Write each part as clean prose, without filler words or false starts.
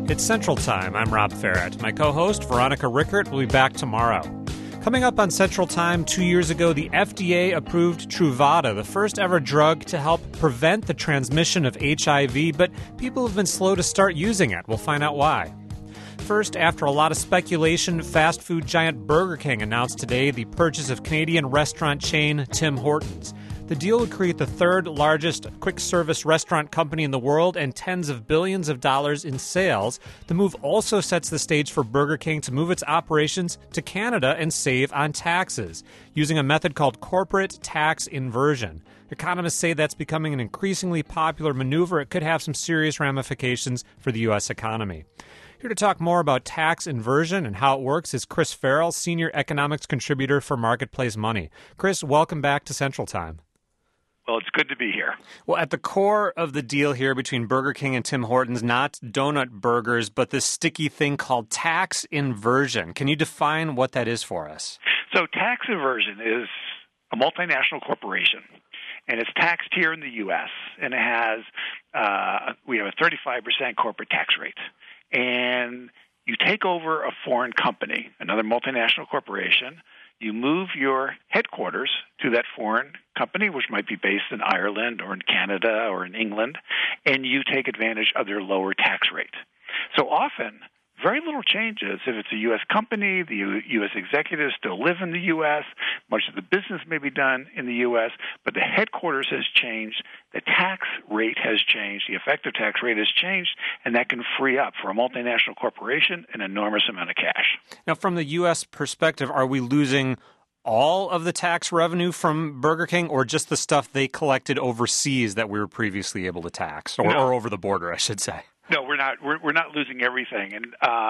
It's Central Time. I'm Rob Ferrett. My co-host, Veronica Rickert, will be back tomorrow. Coming up on Central Time, 2 years ago, the FDA approved Truvada, the first ever drug to help prevent the transmission of HIV, but people have been slow to start using it. We'll find out why. First, after a lot of speculation, fast food giant Burger King announced today the purchase of Canadian restaurant chain Tim Hortons. The deal would create the third largest quick-service restaurant company in the world and tens of billions of dollars in sales. The move also sets the stage for Burger King to move its operations to Canada and save on taxes, using a method called corporate tax inversion. Economists say that's becoming an increasingly popular maneuver. It could have some serious ramifications for the U.S. economy. Here to talk more about tax inversion and how it works is Chris Farrell, senior economics contributor for Marketplace Money. Chris, welcome back to Central Time. Well, it's good to be here. Well, at the core of the deal here between Burger King and Tim Hortons, not donut burgers, but this sticky thing called tax inversion. Can you define what that is for us? So tax inversion is a multinational corporation, and it's taxed here in the U.S., and it has we have a 35% corporate tax rate. And you take over a foreign company, another multinational corporation. You move your headquarters to that foreign company, which might be based in Ireland or in Canada or in England, and you take advantage of their lower tax rate. So often, very little changes. If it's a U.S. company, the U.S. executives still live in the U.S., much of the business may be done in the U.S., but the headquarters has changed, the tax rate has changed, the effective tax rate has changed, and that can free up for a multinational corporation an enormous amount of cash. Now, from the U.S. perspective, are we losing all of the tax revenue from Burger King or just the stuff they collected overseas that we were previously able to tax, or over the border, I should say? No, we're not. We're not losing everything, and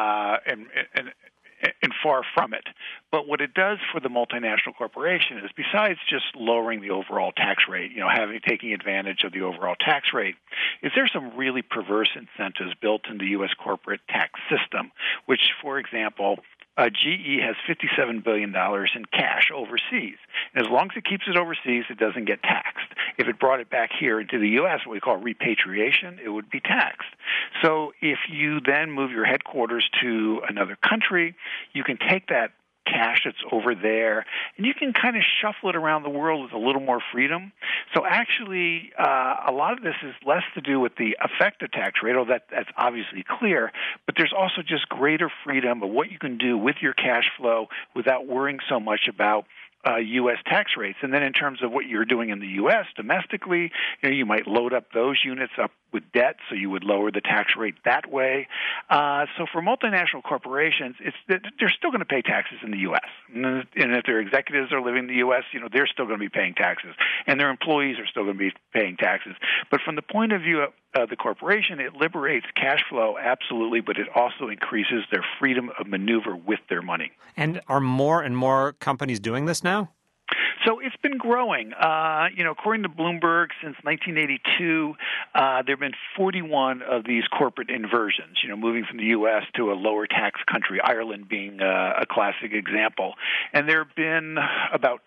far from it. But what it does for the multinational corporation is, besides just lowering the overall tax rate, taking advantage of the overall tax rate, is there's some really perverse incentives built in the U.S. corporate tax system, which, for example, GE has $57 billion in cash overseas. And as long as it keeps it overseas, it doesn't get taxed. If it brought it back here into the U.S., what we call repatriation, it would be taxed. So if you then move your headquarters to another country, you can take that cash that's over there, and you can kind of shuffle it around the world with a little more freedom. So actually, a lot of this is less to do with the effective tax rate, although that's obviously clear, but there's also just greater freedom of what you can do with your cash flow without worrying so much about U.S. tax rates. And then in terms of what you're doing in the U.S. domestically, you might load up those units up with debt, so you would lower the tax rate that way. So for multinational corporations, they're still going to pay taxes in the U.S. And if their executives are living in the U.S., they're still going to be paying taxes. And their employees are still going to be paying taxes. But from the point of view of the corporation, it liberates cash flow, absolutely, but it also increases their freedom of maneuver with their money. And are more and more companies doing this now? So it's been growing. According to Bloomberg, since 1982, there have been 41 of these corporate inversions, moving from the U.S. to a lower tax country, Ireland being a classic example. And there have been about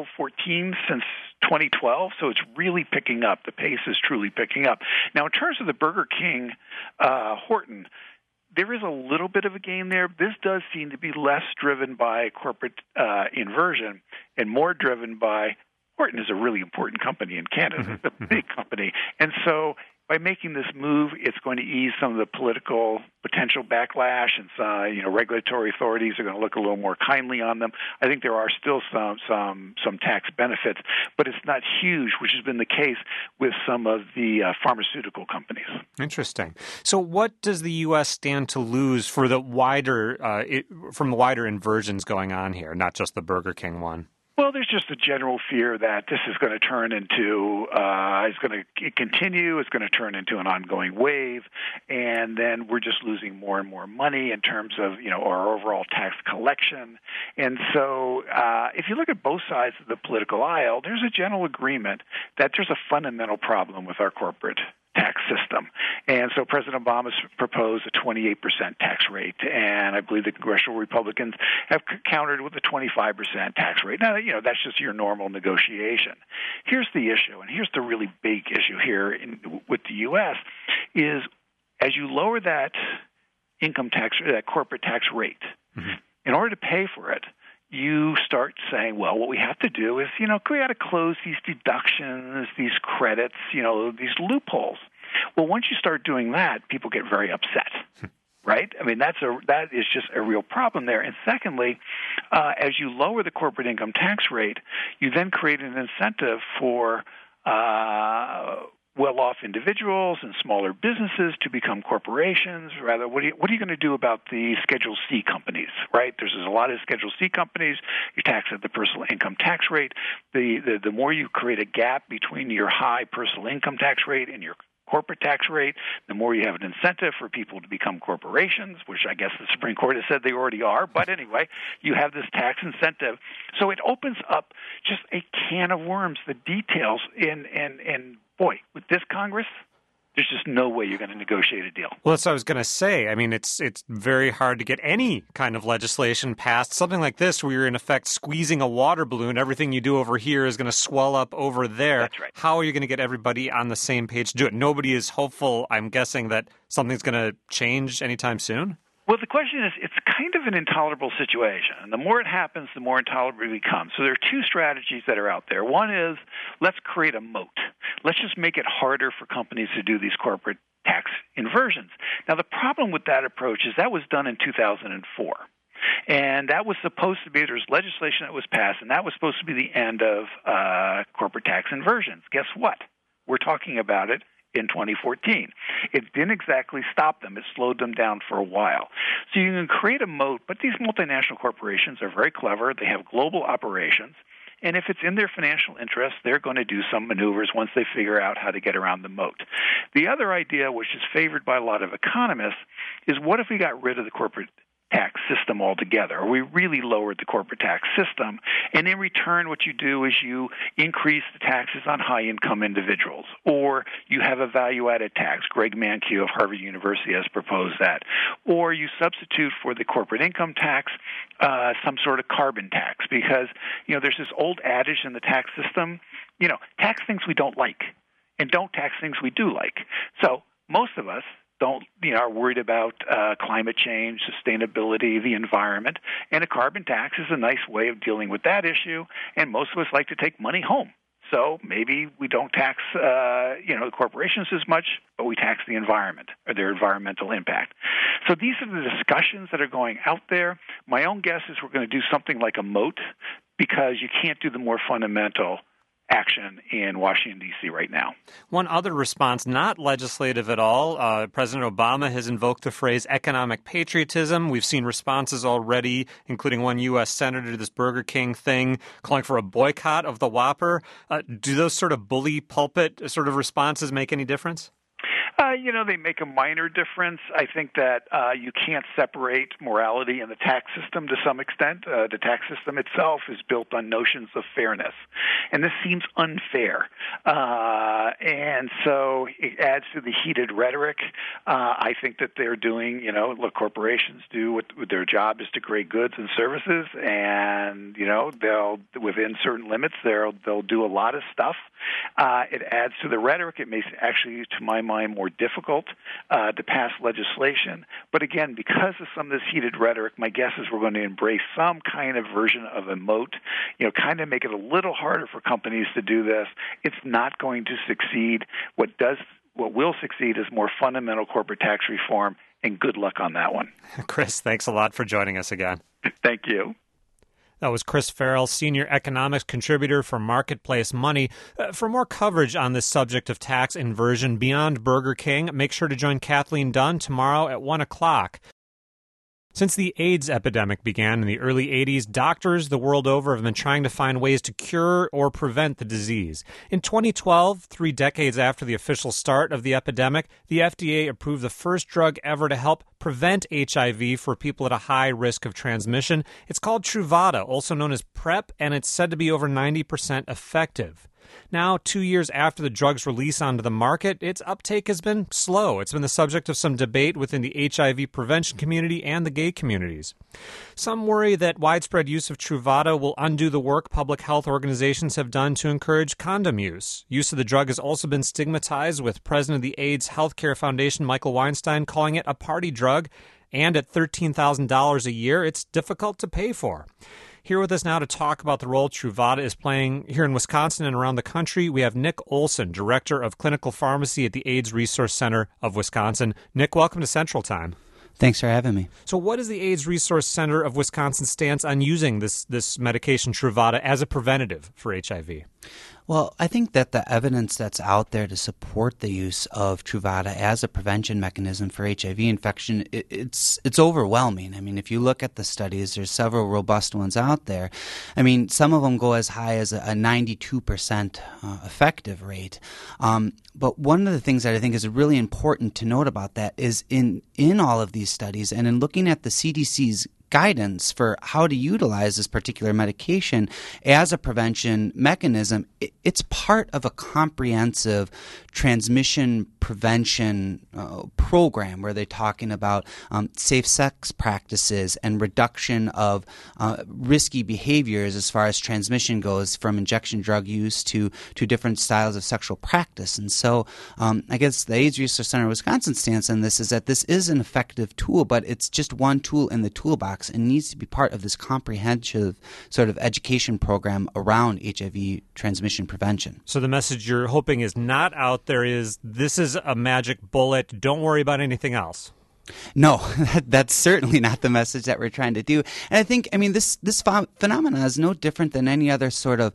14 since 2012, so it's really picking up. The pace is truly picking up. Now, in terms of the Burger King Horton, there is a little bit of a gain there. This does seem to be less driven by corporate inversion and more driven by Horton is a really important company in Canada. It's a big company. And so by making this move, it's going to ease some of the political potential backlash, and regulatory authorities are going to look a little more kindly on them. I think there are still some tax benefits, but it's not huge, which has been the case with some of the pharmaceutical companies. Interesting. So, what does the U.S. stand to lose for the wider inversions going on here, not just the Burger King one? Well, there's just a general fear that this is going to turn into, it's going to continue, it's going to turn into an ongoing wave, and then we're just losing more and more money in terms of, our overall tax collection. And so if you look at both sides of the political aisle, there's a general agreement that there's a fundamental problem with our corporate tax system. And so President Obama's proposed a 28% tax rate, and I believe the congressional Republicans have countered with a 25% tax rate. Now, that's just your normal negotiation. Here's the issue, and here's the really big issue here with the U.S., is as you lower that that corporate tax rate. Mm-hmm. In order to pay for it, you start saying, well, what we have to do is, we got to close these deductions, these credits, these loopholes. Well, once you start doing that, people get very upset. Right? I mean, that is just a real problem there. And secondly, as you lower the corporate income tax rate, you then create an incentive for well-off individuals and smaller businesses to become corporations. Rather, what are you going to do about the Schedule C companies? Right? There's a lot of Schedule C companies. You tax at the personal income tax rate. The more you create a gap between your high personal income tax rate and your corporate tax rate, the more you have an incentive for people to become corporations, which I guess the Supreme Court has said they already are. But anyway, you have this tax incentive. So it opens up just a can of worms, the details. And boy, with this Congress, there's just no way you're going to negotiate a deal. Well, that's what I was going to say. I mean, it's very hard to get any kind of legislation passed. Something like this, where you're in effect squeezing a water balloon. Everything you do over here is going to swell up over there. That's right. How are you going to get everybody on the same page to do it? Nobody is hopeful, I'm guessing, that something's going to change anytime soon? Well, the question is, it's kind of an intolerable situation. And the more it happens, the more intolerable it becomes. So there are two strategies that are out there. One is, let's create a moat. Let's just make it harder for companies to do these corporate tax inversions. Now, the problem with that approach is that was done in 2004. And that was supposed to be, there was legislation that was passed, and that was supposed to be the end of corporate tax inversions. Guess what? We're talking about it in 2014. It didn't exactly stop them. It slowed them down for a while. So you can create a moat, but these multinational corporations are very clever. They have global operations. And if it's in their financial interest, they're going to do some maneuvers once they figure out how to get around the moat. The other idea, which is favored by a lot of economists, is what if we got rid of the corporate tax system altogether, or we really lowered the corporate tax system, and in return what you do is you increase the taxes on high-income individuals, or you have a value-added tax. Greg Mankiw of Harvard University has proposed that. Or you substitute for the corporate income tax some sort of carbon tax, because there's this old adage in the tax system, tax things we don't like, and don't tax things we do like. So most of us are worried about climate change, sustainability, the environment, and a carbon tax is a nice way of dealing with that issue, and most of us like to take money home. So maybe we don't tax the corporations as much, but we tax the environment or their environmental impact. So these are the discussions that are going out there. My own guess is we're going to do something like a moat, because you can't do the more fundamental action in Washington, D.C. right now. One other response, not legislative at all. President Obama has invoked the phrase economic patriotism. We've seen responses already, including one U.S. senator to this Burger King thing, calling for a boycott of the Whopper. Do those sort of bully pulpit sort of responses make any difference? They make a minor difference. I think that you can't separate morality and the tax system to some extent. The tax system itself is built on notions of fairness, and this seems unfair. And so it adds to the heated rhetoric. I think that they're doing, look, corporations do what their job is to create goods and services, and, they'll, within certain limits, they'll do a lot of stuff. It adds to the rhetoric. It makes it actually, to my mind, more difficult to pass legislation. But again, because of some of this heated rhetoric, my guess is we're going to embrace some kind of version of a moat, kind of make it a little harder for companies to do this. It's not going to succeed. What will succeed is more fundamental corporate tax reform, and good luck on that one. Chris, thanks a lot for joining us again. Thank you. That was Chris Farrell, senior economics contributor for Marketplace Money. For more coverage on this subject of tax inversion beyond Burger King, make sure to join Kathleen Dunn tomorrow at 1 o'clock. Since the AIDS epidemic began in the early 80s, doctors the world over have been trying to find ways to cure or prevent the disease. In 2012, 3 decades after the official start of the epidemic, the FDA approved the first drug ever to help prevent HIV for people at a high risk of transmission. It's called Truvada, also known as PrEP, and it's said to be over 90% effective. Now, 2 years after the drug's release onto the market, its uptake has been slow. It's been the subject of some debate within the HIV prevention community and the gay communities. Some worry that widespread use of Truvada will undo the work public health organizations have done to encourage condom use. Use of the drug has also been stigmatized, with President of the AIDS Healthcare Foundation, Michael Weinstein, calling it a party drug, and at $13,000 a year, it's difficult to pay for. Here with us now to talk about the role Truvada is playing here in Wisconsin and around the country, we have Nick Olson, Director of Clinical Pharmacy at the AIDS Resource Center of Wisconsin. Nick, welcome to Central Time. Thanks for having me. So what is the AIDS Resource Center of Wisconsin's stance on using this medication, Truvada, as a preventative for HIV? Well, I think that the evidence that's out there to support the use of Truvada as a prevention mechanism for HIV infection, it's overwhelming. I mean, if you look at the studies, there's several robust ones out there. I mean, some of them go as high as a 92% effective rate. But one of the things that I think is really important to note about that is in all of these studies and in looking at the CDC's guidance for how to utilize this particular medication as a prevention mechanism, it's part of a comprehensive transmission prevention program where they're talking about safe sex practices and reduction of risky behaviors as far as transmission goes from injection drug use to different styles of sexual practice. And so I guess the AIDS Resource Center of Wisconsin stance on this is that this is an effective tool, but it's just one tool in the toolbox and needs to be part of this comprehensive sort of education program around HIV transmission prevention. So the message you're hoping is not out there is this is a magic bullet. Don't worry about anything else. No, that's certainly not the message that we're trying to do. And I think, this phenomenon is no different than any other sort of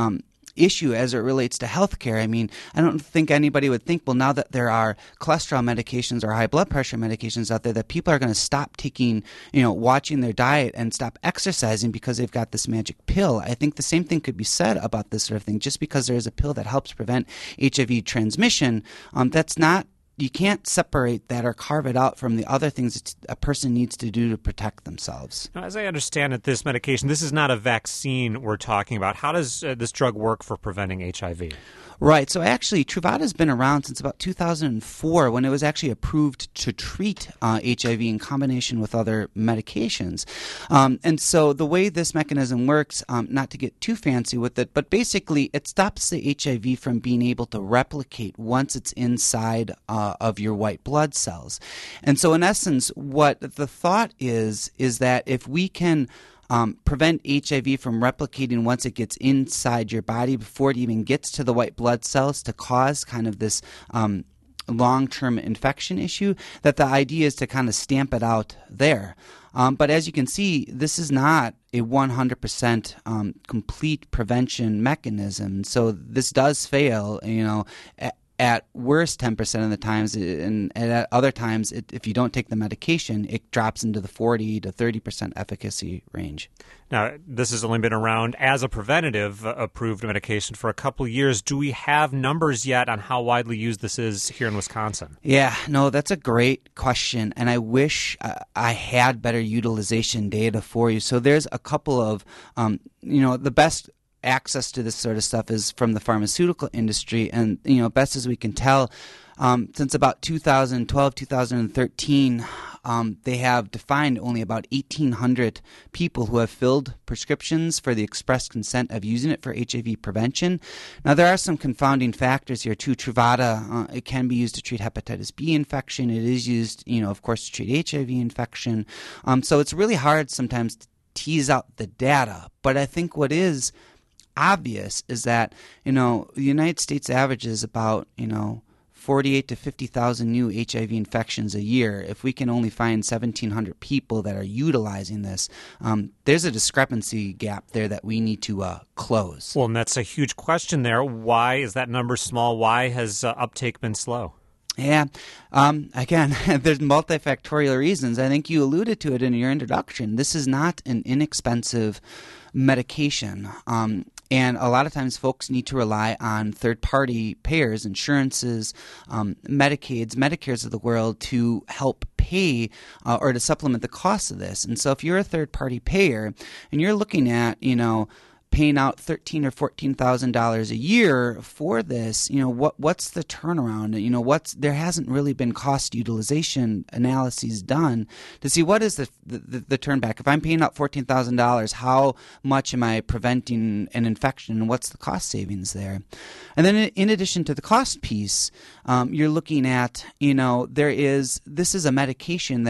issue as it relates to healthcare. I mean, I don't think anybody would think, well, now that there are cholesterol medications or high blood pressure medications out there, that people are going to stop taking, watching their diet and stop exercising because they've got this magic pill. I think the same thing could be said about this sort of thing. Just because there is a pill that helps prevent HIV transmission, that's not, you can't separate that or carve it out from the other things that a person needs to do to protect themselves. Now, as I understand it, this medication, this is not a vaccine we're talking about. How does this drug work for preventing HIV? Right. So actually, Truvada has been around since about 2004 when it was actually approved to treat HIV in combination with other medications. And so the way this mechanism works, not to get too fancy with it, but basically it stops the HIV from being able to replicate once it's inside of your white blood cells. And so in essence, what the thought is that if we can prevent HIV from replicating once it gets inside your body before it even gets to the white blood cells to cause kind of this long-term infection issue, that the idea is to kind of stamp it out there. But as you can see, this is not a 100% complete prevention mechanism. So this does fail, at worst 10% of the times, and at other times, if you don't take the medication, it drops into the 40 to 30% efficacy range. Now, this has only been around as a preventative approved medication for a couple of years. Do we have numbers yet on how widely used this is here in Wisconsin? Yeah, no, that's a great question, and I wish I had better utilization data for you. So there's a couple of, the best access to this sort of stuff is from the pharmaceutical industry, and best as we can tell, since about 2012, 2013, they have defined only about 1,800 people who have filled prescriptions for the express consent of using it for HIV prevention. Now, there are some confounding factors here too. Truvada, it can be used to treat hepatitis B infection. It is used, of course, to treat HIV infection. So it's really hard sometimes to tease out the data. But I think what is obvious is that, the United States averages about, 48 to 50,000 new HIV infections a year. If we can only find 1,700 people that are utilizing this, there's a discrepancy gap there that we need to close. Well, and that's a huge question there. Why is that number small? Why has uptake been slow? Yeah. Again, there's multifactorial reasons. I think you alluded to it in your introduction. This is not an inexpensive medication. And a lot of times folks need to rely on third-party payers, insurances, Medicaids, Medicares of the world to help pay or to supplement the cost of this. And so if you're a third-party payer and you're looking at, paying out $13,000 or $14,000 a year for this, what's the turnaround? There hasn't really been cost utilization analyses done to see what is the turn back. If I'm paying out $14,000, how much am I preventing an infection, and what's the cost savings there? And then in addition to the cost piece, you're looking at, this is a medication that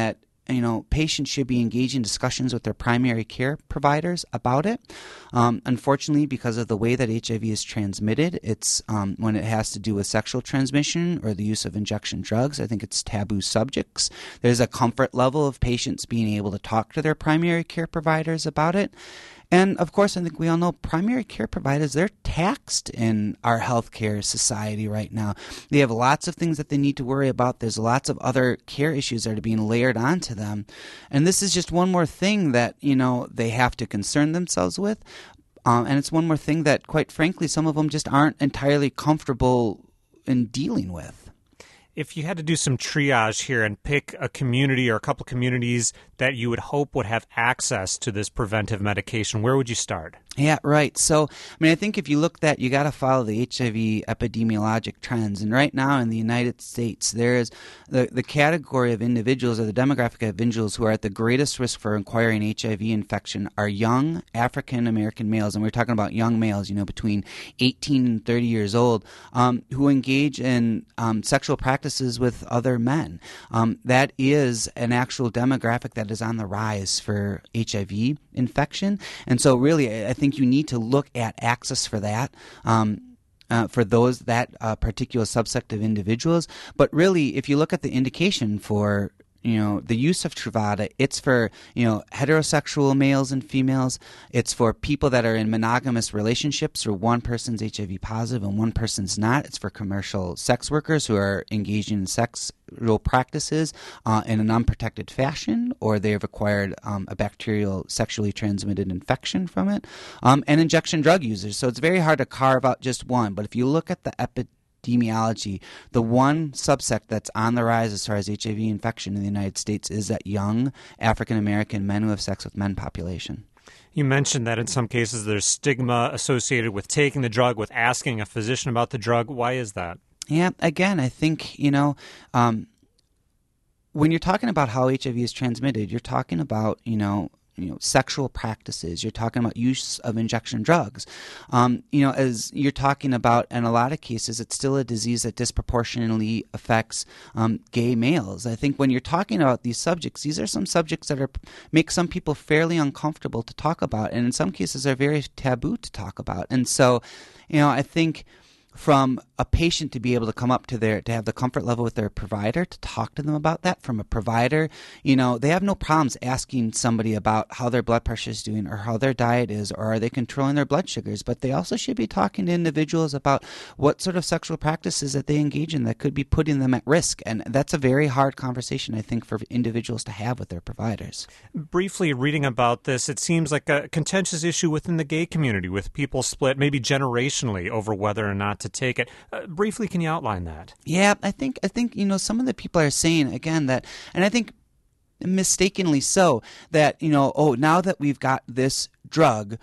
patients should be engaging discussions with their primary care providers about it. Unfortunately, because of the way that HIV is transmitted, it's when it has to do with sexual transmission or the use of injection drugs, I think it's taboo subjects. There's a comfort level of patients being able to talk to their primary care providers about it. And, of course, I think we all know primary care providers, they're taxed in our healthcare society right now. They have lots of things that they need to worry about. There's lots of other care issues that are being layered onto them. And this is just one more thing that, they have to concern themselves with. And it's one more thing that, quite frankly, some of them just aren't entirely comfortable in dealing with. If you had to do some triage here and pick a community or a couple communities that you would hope would have access to this preventive medication, where would you start? Yeah, right. So, I think if you look at, you got to follow the HIV epidemiologic trends. And right now in the United States, there is the category of individuals or the demographic of individuals who are at the greatest risk for acquiring HIV infection are young African American males. And we're talking about young males, between 18 and 30 years old, who engage in sexual practices with other men. That is an actual demographic that is on the rise for HIV infection. And so really, I think you need to look at access for that. For that particular subset of individuals. But really, if you look at the indication for the use of Truvada, it's for, heterosexual males and females. It's for people that are in monogamous relationships where one person's HIV positive and one person's not. It's for commercial sex workers who are engaging in sexual practices in an unprotected fashion, or they have acquired a bacterial sexually transmitted infection from it, and injection drug users. So it's very hard to carve out just one. But if you look at the epidemiology, the one subsect that's on the rise as far as HIV infection in the United States is that young African American men who have sex with men population. You mentioned that in some cases there's stigma associated with taking the drug, with asking a physician about the drug. Why is that? Yeah, again, I think, when you're talking about how HIV is transmitted, you're talking about, sexual practices. You're talking about use of injection drugs. As you're talking about, in a lot of cases, it's still a disease that disproportionately affects gay males. I think when you're talking about these subjects, these are some subjects that make some people fairly uncomfortable to talk about, and in some cases are very taboo to talk about. And so, I think from a patient to be able to come up to have the comfort level with their provider to talk to them about that. From a provider, they have no problems asking somebody about how their blood pressure is doing or how their diet is, or are they controlling their blood sugars. But they also should be talking to individuals about what sort of sexual practices that they engage in that could be putting them at risk. And that's a very hard conversation, I think, for individuals to have with their providers. Briefly reading about this, it seems like a contentious issue within the gay community, with people split maybe generationally over whether or not to take it. Briefly, can you outline that? Yeah, I think some of the people are saying again that, and I think mistakenly so, that now that we've got this drug,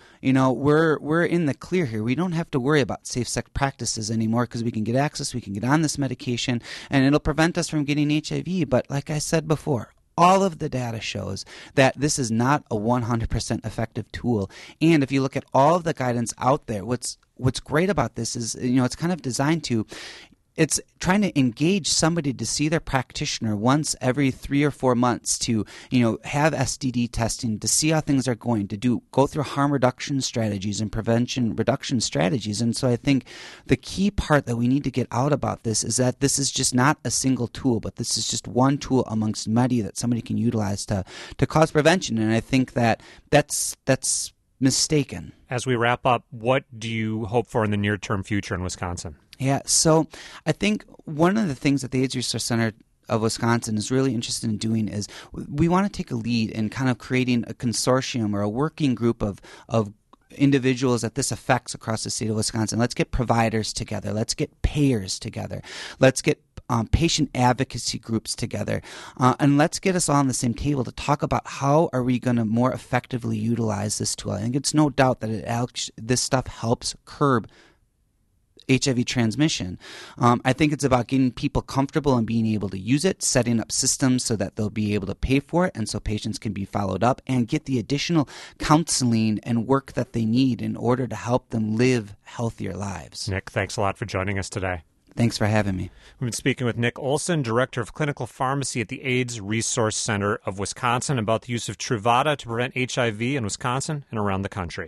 we're in the clear here. We don't have to worry about safe sex practices anymore because we can get access, we can get on this medication, and it'll prevent us from getting HIV. But like I said before, all of the data shows that this is not a 100% effective tool. And if you look at all of the guidance out there, what's great about this is, it's kind of designed to, it's trying to engage somebody to see their practitioner once every 3 or 4 months to, have STD testing, to see how things are going, to go through harm reduction strategies and prevention reduction strategies. And so I think the key part that we need to get out about this is that this is just not a single tool, but this is just one tool amongst many that somebody can utilize to cause prevention. And I think that's mistaken. As we wrap up, what do you hope for in the near-term future in Wisconsin? Yeah, so I think one of the things that the AIDS Research Center of Wisconsin is really interested in doing is we want to take a lead in kind of creating a consortium or a working group of individuals that this affects across the state of Wisconsin. Let's get providers together. Let's get payers together. Let's get patient advocacy groups together, and let's get us all on the same table to talk about how are we going to more effectively utilize this tool. I think it's no doubt that this stuff helps curb HIV transmission. I think it's about getting people comfortable and being able to use it, setting up systems so that they'll be able to pay for it, and so patients can be followed up and get the additional counseling and work that they need in order to help them live healthier lives. Nick, thanks a lot for joining us today. Thanks for having me. We've been speaking with Nick Olson, Director of Clinical Pharmacy at the AIDS Resource Center of Wisconsin, about the use of Truvada to prevent HIV in Wisconsin and around the country.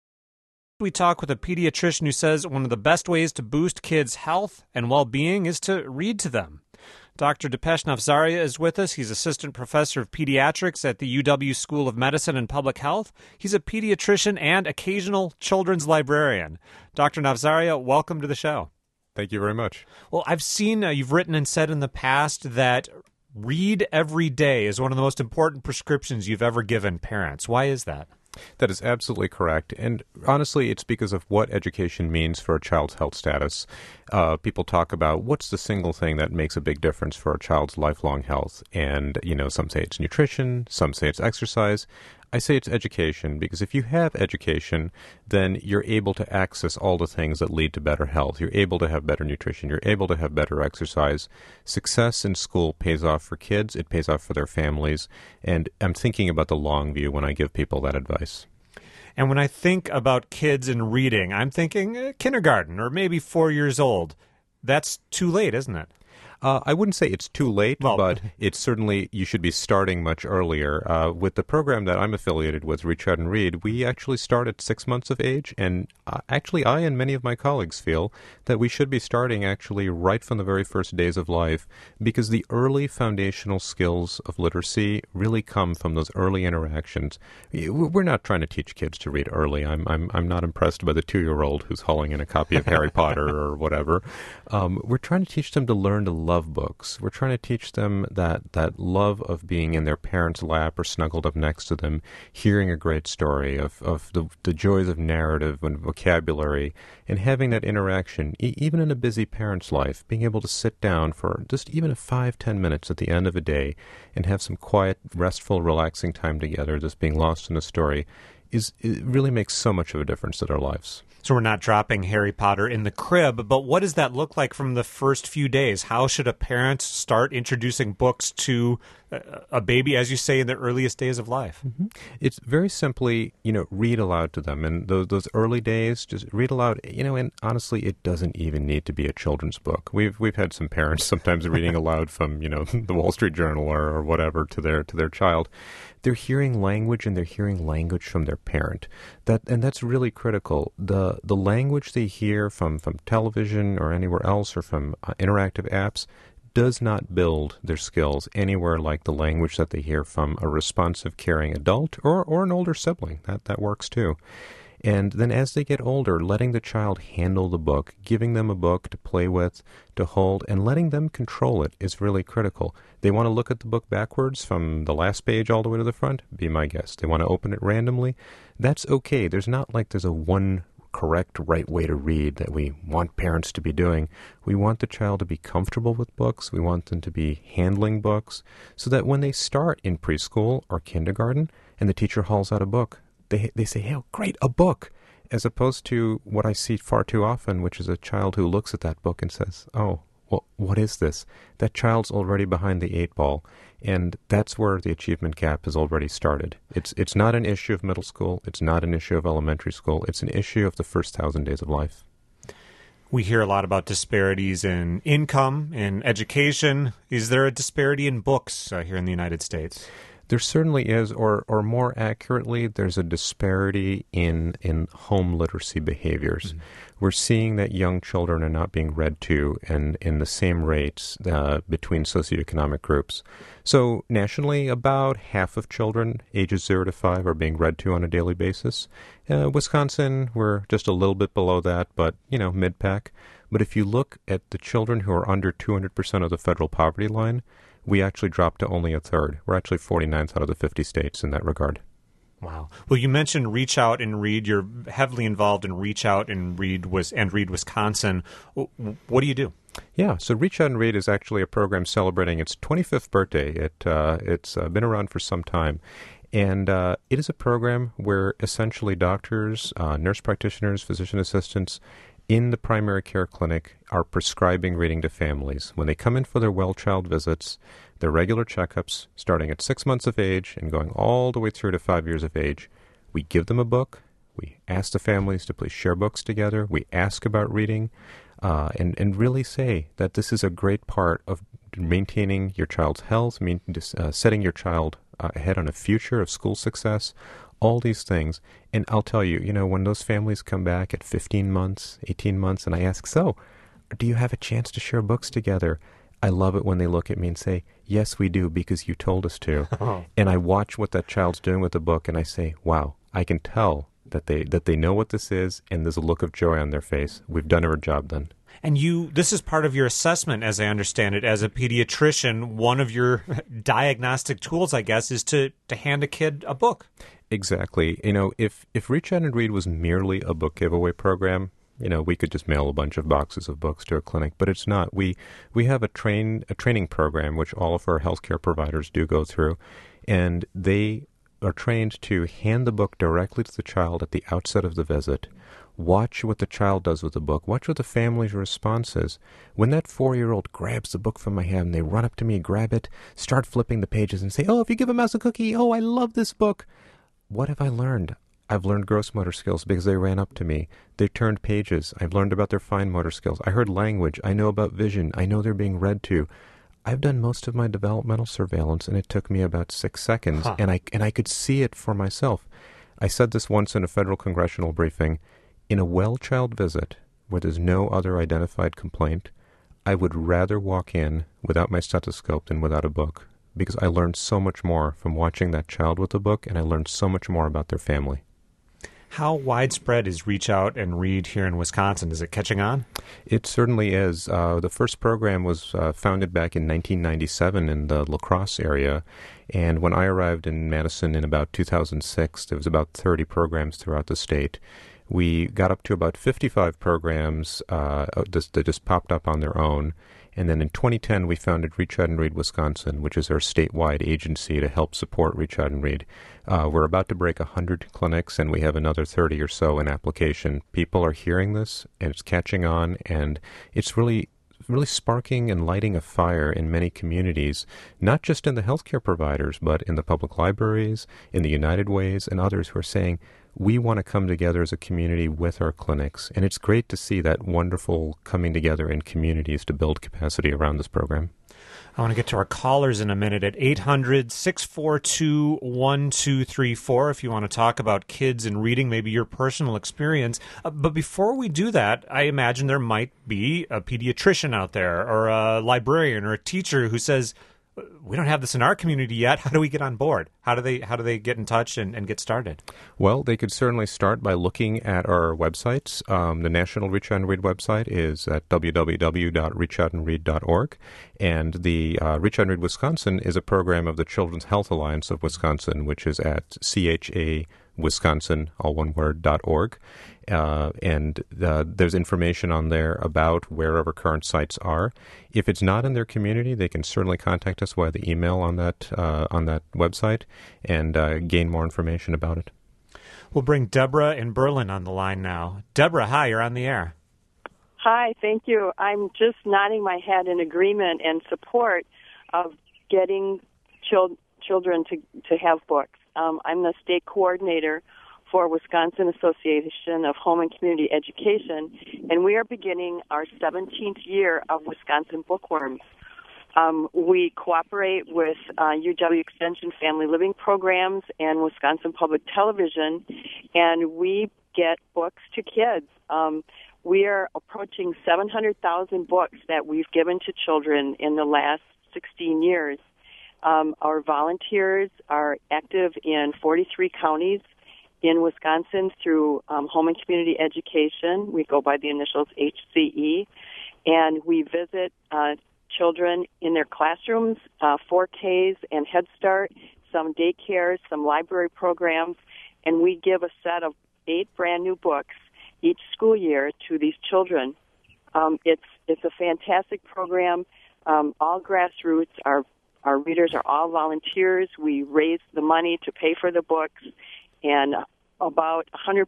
We talk with a pediatrician who says one of the best ways to boost kids' health and well-being is to read to them. Dr. Dipesh Navzaria is with us. He's assistant professor of pediatrics at the UW School of Medicine and Public Health. He's a pediatrician and occasional children's librarian. Dr. Navzaria, welcome to the show. Thank you very much. Well, I've seen you've written and said in the past that read every day is one of the most important prescriptions you've ever given parents. Why is that? That is absolutely correct. And honestly, it's because of what education means for a child's health status. People talk about what's the single thing that makes a big difference for a child's lifelong health. And, some say it's nutrition, some say it's exercise. I say it's education because if you have education, then you're able to access all the things that lead to better health. You're able to have better nutrition. You're able to have better exercise. Success in school pays off for kids. It pays off for their families. And I'm thinking about the long view when I give people that advice. And when I think about kids and reading, I'm thinking kindergarten or maybe 4 years old. That's too late, isn't it? I wouldn't say it's too late, but it's certainly you should be starting much earlier. With the program that I'm affiliated with, Reach Out and Read, we actually start at 6 months of age, and actually I and many of my colleagues feel that we should be starting actually right from the very first days of life, because the early foundational skills of literacy really come from those early interactions. We're not trying to teach kids to read early. I'm not impressed by the 2-year-old who's hauling in a copy of Harry Potter or whatever. We're trying to teach them to learn to love books. We're trying to teach them that love of being in their parents' lap or snuggled up next to them, hearing a great story, of the joys of narrative and vocabulary, and having that interaction, even in a busy parent's life, being able to sit down for just even 5-10 minutes at the end of a day and have some quiet, restful, relaxing time together, just being lost in a story, it really makes so much of a difference to their lives. So we're not dropping Harry Potter in the crib, but what does that look like from the first few days? How should a parent start introducing books to a baby, as you say, in the earliest days of life? Mm-hmm. It's very simply, read aloud to them. And those early days, just read aloud, and honestly, it doesn't even need to be a children's book. We've had some parents sometimes reading aloud from, the Wall Street Journal or whatever to their child. They're hearing language, and they're hearing language from their parent. That's really critical. The language they hear from television or anywhere else or from interactive apps does not build their skills anywhere like the language that they hear from a responsive, caring adult or an older sibling. That works too. And then as they get older, letting the child handle the book, giving them a book to play with, to hold, and letting them control it is really critical. They want to look at the book backwards from the last page all the way to the front? Be my guest. They want to open it randomly? That's okay. There's a one correct right way to read that we want parents to be doing. We want the child to be comfortable with books. We want them to be handling books so that when they start in preschool or kindergarten and the teacher hauls out a book, they say, "Hey, great, a book," as opposed to what I see far too often, which is a child who looks at that book and says, "Oh, well, what is this?" That child's already behind the 8 ball, and that's where the achievement gap has already started. It's not an issue of middle school. It's not an issue of elementary school. It's an issue of the first 1,000 days of life. We hear a lot about disparities in income, in education. Is there a disparity in books here in the United States? There certainly is, or more accurately, there's a disparity in home literacy behaviors. Mm-hmm. We're seeing that young children are not being read to in the same rates between socioeconomic groups. So nationally, about half of children ages 0 to 5 are being read to on a daily basis. Wisconsin, we're just a little bit below that, but, mid-pack. But if you look at the children who are under 200% of the federal poverty line, we actually dropped to only a third. We're actually 49th out of the 50 states in that regard. Wow. Well, you mentioned Reach Out and Read. You're heavily involved in Reach Out and Read Wisconsin. What do you do? Yeah, so Reach Out and Read is actually a program celebrating its 25th birthday. It's been around for some time. And it is a program where essentially doctors, nurse practitioners, physician assistants in the primary care clinic are prescribing reading to families. When they come in for their well child visits, their regular checkups, starting at 6 months of age and going all the way through to 5 years of age, we give them a book. We ask the families to please share books together. We ask about reading. and really say that this is a great part of maintaining your child's health, setting your child ahead on a future of school success, all these things. And I'll tell you, when those families come back at 15 months, 18 months, and I ask, so, do you have a chance to share books together? I love it when they look at me and say, yes, we do, because you told us to. And I watch what that child's doing with the book, and I say, wow, I can tell that they know what this is, and there's a look of joy on their face. We've done our job then. And this is part of your assessment, as I understand it. As a pediatrician, one of your diagnostic tools, I guess, is to hand a kid a book. Exactly. If Reach Out and Read was merely a book giveaway program, we could just mail a bunch of boxes of books to a clinic, but it's not. We have a training program, which all of our healthcare providers do go through, and they are trained to hand the book directly to the child at the outset of the visit. Watch what the child does with the book. Watch what the family's response is. When that 4-year-old grabs the book from my hand, they run up to me, grab it, start flipping the pages and say, oh, if you give a mouse a cookie, oh, I love this book. What have I learned? I've learned gross motor skills because they ran up to me. They turned pages. I've learned about their fine motor skills. I heard language. I know about vision. I know they're being read to. I've done most of my developmental surveillance, and it took me about 6 seconds, and I could see it for myself. I said this once in a federal congressional briefing. In a well-child visit where there's no other identified complaint, I would rather walk in without my stethoscope than without a book, because I learned so much more from watching that child with a book, and I learned so much more about their family. How widespread is Reach Out and Read here in Wisconsin? Is it catching on? It certainly is. The first program was founded back in 1997 in the La Crosse area, and when I arrived in Madison in about 2006, there was about 30 programs throughout the state. We got up to about 55 programs that just popped up on their own. And then in 2010, we founded Reach Out and Read Wisconsin, which is our statewide agency to help support Reach Out and Read. We're about to break 100 clinics, and we have another 30 or so in application. People are hearing this, and it's catching on, and it's really sparking and lighting a fire in many communities, not just in the healthcare providers, but in the public libraries, in the United Ways, and others who are saying, we want to come together as a community with our clinics. And it's great to see that wonderful coming together in communities to build capacity around this program. I want to get to our callers in a minute at 800-642-1234 if you want to talk about kids and reading, maybe your personal experience. But before we do that, I imagine there might be a pediatrician out there or a librarian or a teacher who says, we don't have this in our community yet. How do we get on board? How do they get in touch and get started? Well, they could certainly start by looking at our websites. The National Reach Out and Read website is at www.reachoutandread.org. And the Reach Out and Read Wisconsin is a program of the Children's Health Alliance of Wisconsin, which is at CHAWisconsin, all one word, .org. And there's information on there about wherever current sites are. If it's not in their community, they can certainly contact us via the email on that website and gain more information about it. We'll bring Deborah in Berlin on the line now. Deborah, hi, you're on the air. Hi, thank you. I'm just nodding my head in agreement and support of getting children to have books. I'm the state coordinator for Wisconsin Association of Home and Community Education, and we are beginning our 17th year of Wisconsin Bookworms. We cooperate with UW Extension Family Living Programs and Wisconsin Public Television, and we get books to kids. We are approaching 700,000 books that we've given to children in the last 16 years. Our volunteers are active in 43 counties in Wisconsin through Home and Community Education. We go by the initials HCE, and we visit children in their classrooms, 4Ks and Head Start, some daycares, some library programs, and we give a set of 8 brand new books each school year to these children. It's a fantastic program, all grassroots. Our readers are all volunteers. We raise the money to pay for the books, and about 100%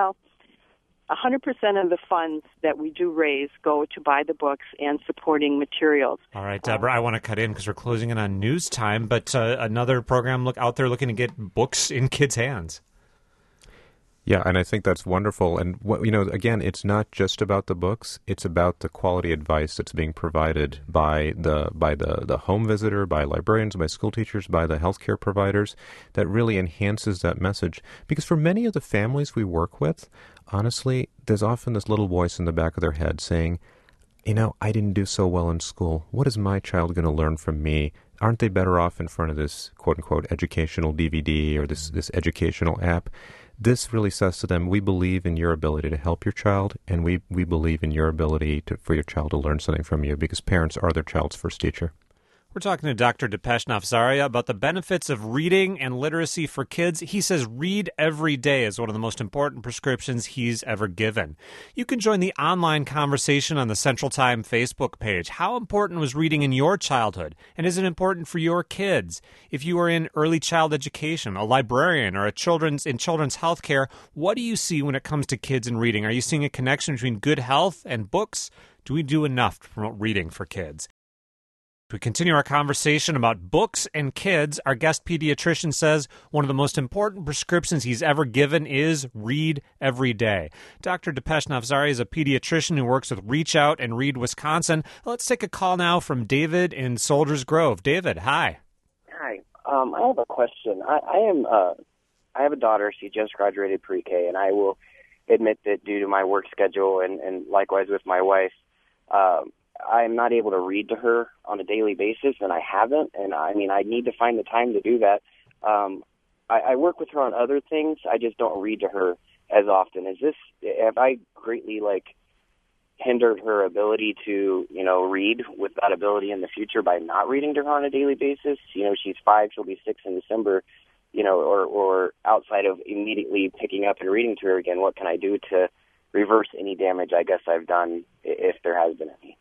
of the funds that we do raise go to buy the books and supporting materials. All right, Deborah, I want to cut in because we're closing in on news time, but another program out there looking to get books in kids' hands. Yeah, and I think that's wonderful. And again, it's not just about the books; it's about the quality advice that's being provided by the home visitor, by librarians, by school teachers, by the healthcare providers. That really enhances that message. Because for many of the families we work with, honestly, there's often this little voice in the back of their head saying, I didn't do so well in school. What is my child going to learn from me? Aren't they better off in front of this quote-unquote educational DVD or this educational app? This really says to them, we believe in your ability to help your child, and we believe in your ability for your child to learn something from you, because parents are their child's first teacher. We're talking to Dr. Dipesh Nafzaria about the benefits of reading and literacy for kids. He says read every day is one of the most important prescriptions he's ever given. You can join the online conversation on the Central Time Facebook page. How important was reading in your childhood? And is it important for your kids? If you are in early child education, a librarian, or in children's health care, what do you see when it comes to kids and reading? Are you seeing a connection between good health and books? Do we do enough to promote reading for kids? We continue our conversation about books and kids. Our guest pediatrician says one of the most important prescriptions he's ever given is read every day. Dr. Dipesh Nafzaria is a pediatrician who works with Reach Out and Read Wisconsin. Let's take a call now from David in Soldiers Grove. David, hi. Hi. I have a question. I have a daughter. She just graduated pre-K, and I will admit that due to my work schedule and likewise with my wife, I'm not able to read to her on a daily basis, and I haven't. And I need to find the time to do that. I work with her on other things. I just don't read to her as often. Have I greatly hindered her ability to, read with that ability in the future by not reading to her on a daily basis? She's 5, she'll be 6 in December, or outside of immediately picking up and reading to her again, what can I do to reverse any damage I guess I've done, if there has been any?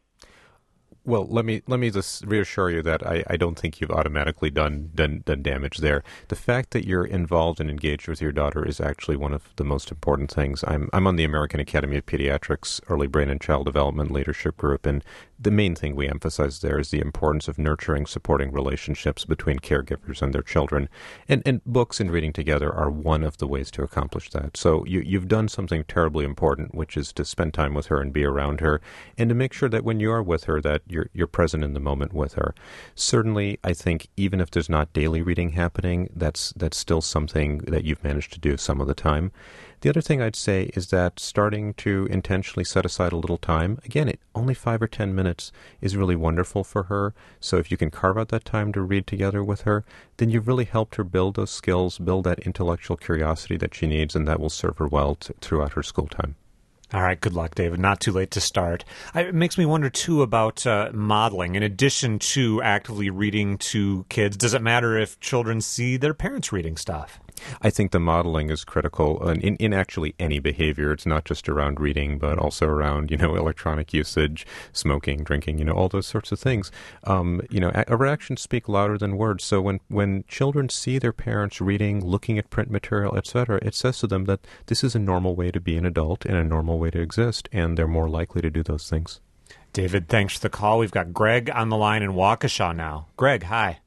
Well, let me just reassure you that I don't think you've automatically done damage there. The fact that you're involved and engaged with your daughter is actually one of the most important things. I'm on the American Academy of Pediatrics Early Brain and Child Development Leadership Group, and the main thing we emphasize there is the importance of nurturing, supporting relationships between caregivers and their children. And books and reading together are one of the ways to accomplish that. So you've done something terribly important, which is to spend time with her and be around her, and to make sure that when you are with her, that you're present in the moment with her. Certainly, I think even if there's not daily reading happening, that's still something that you've managed to do some of the time. The other thing I'd say is that starting to intentionally set aside a little time, again, only 5 or 10 minutes is really wonderful for her. So if you can carve out that time to read together with her, then you've really helped her build those skills, build that intellectual curiosity that she needs, and that will serve her well throughout her school time. All right, good luck, David. Not too late to start. It makes me wonder, too, about modeling. In addition to actively reading to kids, does it matter if children see their parents reading stuff? I think the modeling is critical in actually any behavior. It's not just around reading, but also around, electronic usage, smoking, drinking, all those sorts of things. Our actions speak louder than words. So when children see their parents reading, looking at print material, etc., it says to them that this is a normal way to be an adult and a normal way to exist, and they're more likely to do those things. David, thanks for the call. We've got Greg on the line in Waukesha now. Greg, hi.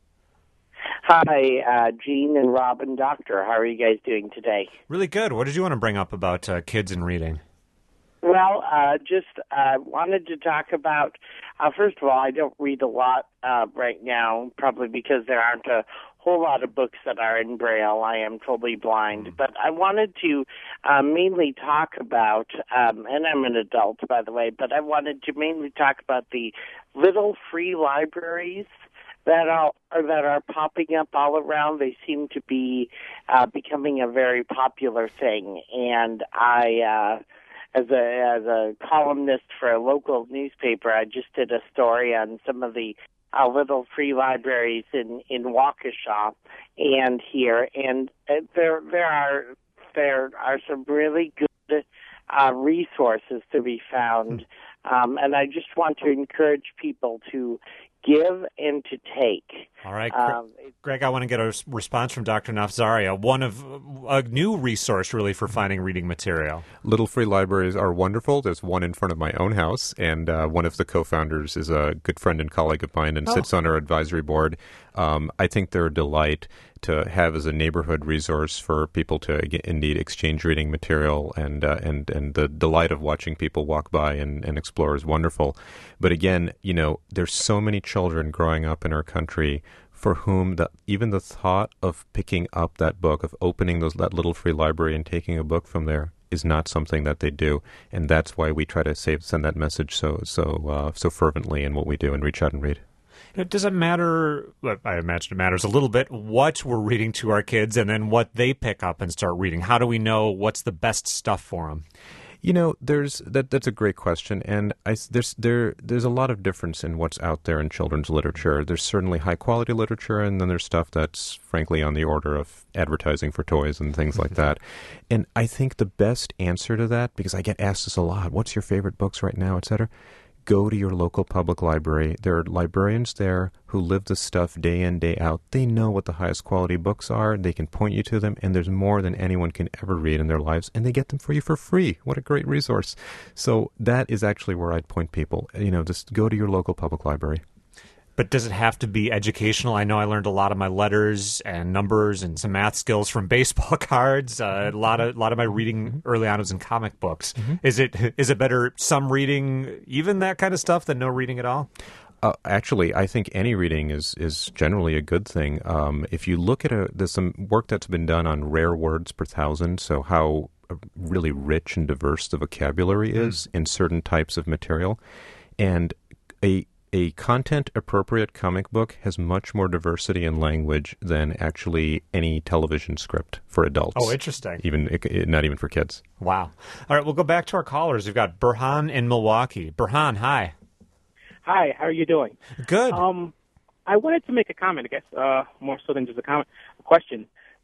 Hi, Gene and Rob and Doctor. How are you guys doing today? Really good. What did you want to bring up about kids and reading? Well, just wanted to talk about, first of all, I don't read a lot right now, probably because there aren't a whole lot of books that are in Braille. I am totally blind. But I wanted to mainly talk about, and I'm an adult, by the way, but I wanted to mainly talk about the little free libraries that are popping up all around. They seem to be becoming a very popular thing. And I, as a columnist for a local newspaper, I just did a story on some of the little free libraries in Waukesha and here. And there are some really good resources to be found. And I just want to encourage people to give and to take. All right, Greg, I want to get a response from Dr. Nafzaria. One of a new resource really for finding reading material. Little free libraries are wonderful. There's one in front of my own house, and one of the co-founders is a good friend and colleague of mine and sits on our advisory board. I think they're a delight to have as a neighborhood resource for people to indeed exchange reading material, and the delight of watching people walk by and explore is wonderful. But again, there's so many children growing up in our country for whom even the thought of picking up that book, of opening that little free library and taking a book from there, is not something that they do, and that's why we try to send that message so fervently in what we do and reach out and read. Does it matter, I imagine it matters a little bit, what we're reading to our kids and then what they pick up and start reading? How do we know what's the best stuff for them? That's a great question, and there's a lot of difference in what's out there in children's literature. There's certainly high-quality literature, and then there's stuff that's, frankly, on the order of advertising for toys and things like that. And I think the best answer to that, because I get asked this a lot, what's your favorite books right now, et cetera? Go to your local public library. There are librarians there who live this stuff day in, day out. They know what the highest quality books are. They can point you to them, and there's more than anyone can ever read in their lives, and they get them for you for free. What a great resource. So that is actually where I'd point people. Just go to your local public library. But does it have to be educational? I know I learned a lot of my letters and numbers and some math skills from baseball cards. A lot of my reading early on was in comic books. Mm-hmm. Is it better some reading, even that kind of stuff, than no reading at all? Actually, I think any reading is generally a good thing. If you look at there's some work that's been done on rare words per thousand, so how really rich and diverse the vocabulary is in certain types of material, and a content-appropriate comic book has much more diversity in language than actually any television script for adults. Oh, interesting. Not even for kids. Wow. All right, we'll go back to our callers. We've got Burhan in Milwaukee. Burhan, hi. Hi, how are you doing? Good. I wanted to make a comment, I guess, more so than just a question.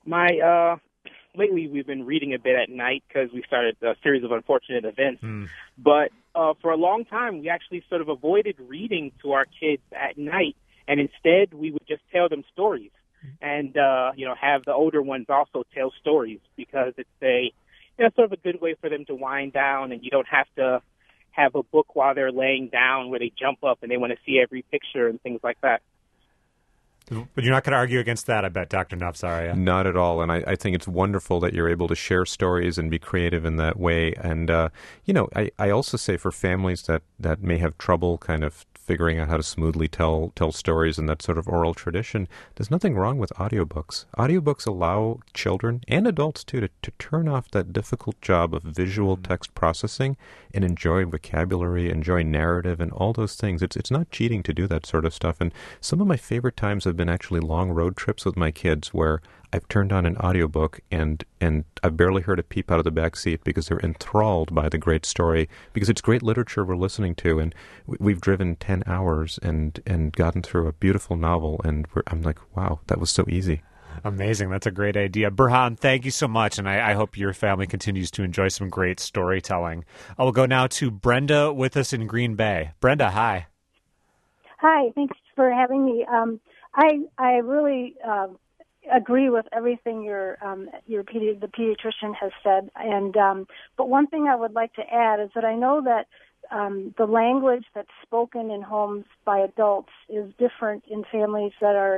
Lately, we've been reading a bit at night because we started a series of unfortunate events. But for a long time, we actually sort of avoided reading to our kids at night, and instead we would just tell them stories, and have the older ones also tell stories, because it's sort of a good way for them to wind down, and you don't have to have a book while they're laying down where they jump up and they want to see every picture and things like that. But you're not going to argue against that, I bet, Dr. Nufs, are you? Not at all. And I think it's wonderful that you're able to share stories and be creative in that way. And, I also say for families that may have trouble kind of figuring out how to smoothly tell stories in that sort of oral tradition, there's nothing wrong with audiobooks. Audiobooks allow children and adults, too, to turn off that difficult job of visual text processing and enjoy vocabulary, enjoy narrative, and all those things. It's not cheating to do that sort of stuff. And some of my favorite times have been actually long road trips with my kids where I've turned on an audiobook and I've barely heard a peep out of the back seat because they're enthralled by the great story, because it's great literature we're listening to, and we've driven 10 hours and gotten through a beautiful novel, and I'm like, wow, that was so easy. Amazing. That's a great idea. Burhan, thank you so much, and I hope your family continues to enjoy some great storytelling. I will go now to Brenda with us in Green Bay. Brenda, hi. Hi, thanks for having me. I really agree with everything the pediatrician has said, and but one thing I would like to add is that I know that the language that's spoken in homes by adults is different in families that are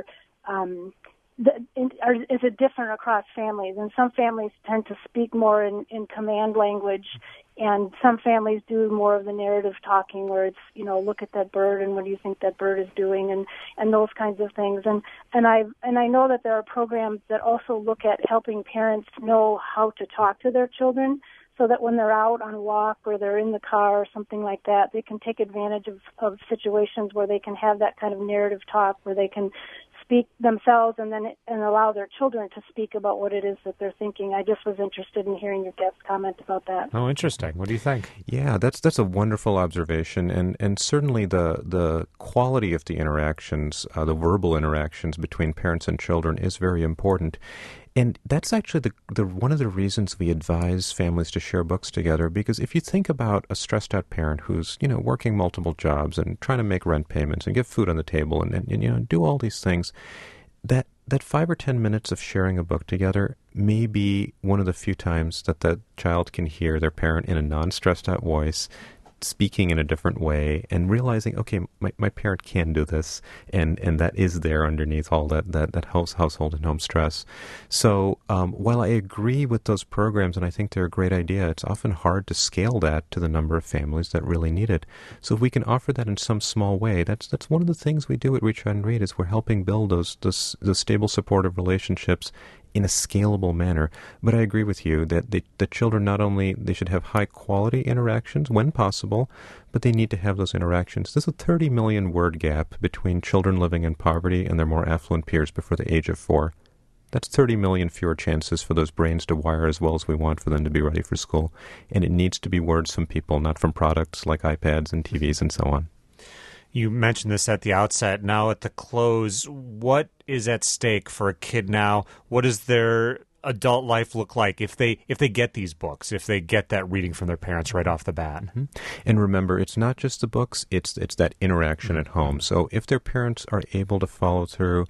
is it different across families? And some families tend to speak more in command language, and some families do more of the narrative talking, where it's, look at that bird and what do you think that bird is doing, and those kinds of things. And I know that there are programs that also look at helping parents know how to talk to their children, so that when they're out on a walk or they're in the car or something like that, they can take advantage of situations where they can have that kind of narrative talk, where they can speak themselves and allow their children to speak about what it is that they're thinking. I just was interested in hearing your guest comment about that. Oh, interesting. What do you think? Yeah, that's a wonderful observation, and certainly the quality of the interactions, the verbal interactions between parents and children is very important. And that's actually the one of the reasons we advise families to share books together, because if you think about a stressed out parent who's, working multiple jobs and trying to make rent payments and get food on the table and do all these things, that that 5 or 10 minutes of sharing a book together may be one of the few times that the child can hear their parent in a non-stressed out voice, speaking in a different way, and realizing, okay, my parent can do this, and that is there underneath all that household and home stress. So while I agree with those programs, and I think they're a great idea, it's often hard to scale that to the number of families that really need it. So if we can offer that in some small way, that's one of the things we do at Reach Out and Read, is we're helping build those stable, supportive relationships in a scalable manner. But I agree with you that the children, not only they should have high quality interactions when possible, but they need to have those interactions. There's a 30 million word gap between children living in poverty and their more affluent peers before the age of 4. That's 30 million fewer chances for those brains to wire as well as we want for them to be ready for school. And it needs to be words from people, not from products like iPads and TVs and so on. You mentioned this at the outset. Now at the close, what is at stake for a kid now? What does their adult life look like if they get these books, if they get that reading from their parents right off the bat? Mm-hmm. And remember, it's not just the books, it's that interaction at home. So if their parents are able to follow through,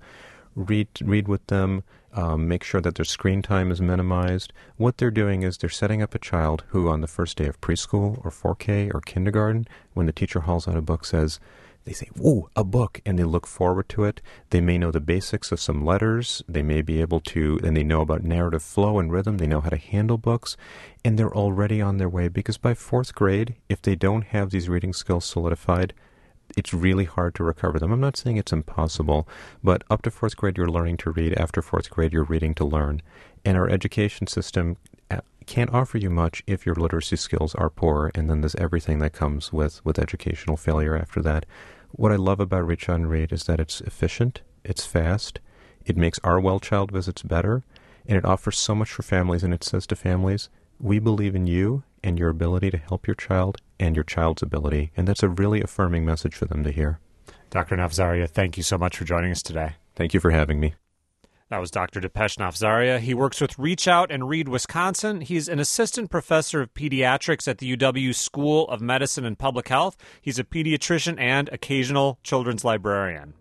read with them, make sure that their screen time is minimized. What they're doing is they're setting up a child who on the first day of preschool or 4K or kindergarten, when the teacher hauls out a book, they say, "Ooh, a book," and they look forward to it. They may know the basics of some letters. They may be able to, and they know about narrative flow and rhythm. They know how to handle books, and they're already on their way, because by 4th grade, if they don't have these reading skills solidified, it's really hard to recover them. I'm not saying it's impossible, but up to 4th grade, you're learning to read. After 4th grade, you're reading to learn. And our education system can't offer you much if your literacy skills are poor, and then there's everything that comes with educational failure after that. What I love about Reach Out and Read is that it's efficient, it's fast, it makes our well child visits better, and it offers so much for families, and it says to families, we believe in you and your ability to help your child and your child's ability, and that's a really affirming message for them to hear. Dr. Nafzaria, thank you so much for joining us today. Thank you for having me. That was Dr. Dipesh Nafzaria. He works with Reach Out and Read Wisconsin. He's an assistant professor of pediatrics at the UW School of Medicine and Public Health. He's a pediatrician and occasional children's librarian.